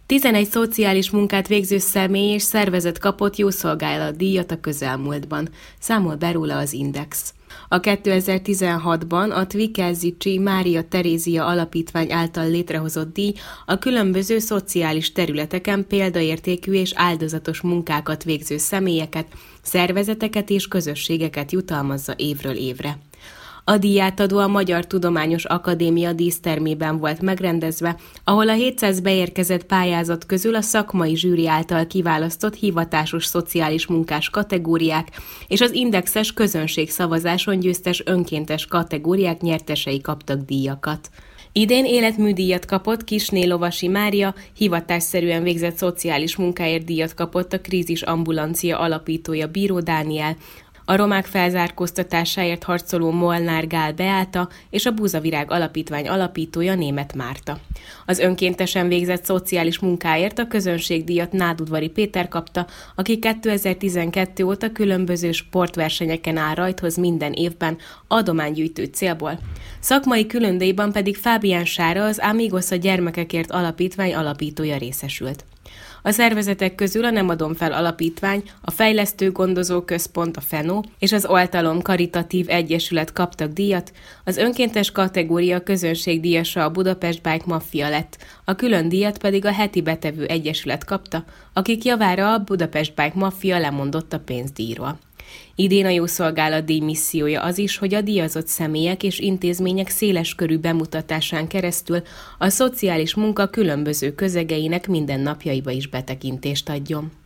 11 szociális munkát végző személy és szervezet kapott jószolgálatdíjat a közelmúltban, számol be róla az Index. A 2016-ban a Tvikelzicsi Mária Terézia Alapítvány által létrehozott díj a különböző szociális területeken példaértékű és áldozatos munkákat végző személyeket, szervezeteket és közösségeket jutalmazza évről évre. A díjátadó a Magyar Tudományos Akadémia dísztermében volt megrendezve, ahol a 700 beérkezett pályázat közül a szakmai zsűri által kiválasztott hivatásos szociális munkás kategóriák és az indexes közönségszavazáson győztes önkéntes kategóriák nyertesei kaptak díjakat. Idén életműdíjat kapott Kissné Lovasi Mária, hivatásszerűen végzett szociális munkáért díjat kapott a Krízis Ambulancia alapítója Bíró Dániel, a romák felzárkóztatásáért harcoló Molnár Gál Beáta és a Búzavirág Alapítvány alapítója Németh Márta. Az önkéntesen végzett szociális munkáért a közönségdíjat Nádudvari Péter kapta, aki 2012 óta különböző sportversenyeken áll rajthoz minden évben adománygyűjtő célból. Szakmai különdíjban pedig Fábián Sára, az Amigos a Gyermekekért Alapítvány alapítója részesült. A szervezetek közül a Nem adom fel alapítvány, a Fejlesztő Gondozó Központ, a FENO és az Oltalom Karitatív Egyesület kaptak díjat, az önkéntes kategória közönségdíjasa a Budapest Bike Mafia lett, a külön díjat pedig a Heti Betevő Egyesület kapta, akik javára a Budapest Bike Mafia lemondott a pénzdíjról. Idén a jószolgálatdíj missziója az is, hogy a díjazott személyek és intézmények széleskörű bemutatásán keresztül a szociális munka különböző közegeinek mindennapjaiba is betekintést adjon.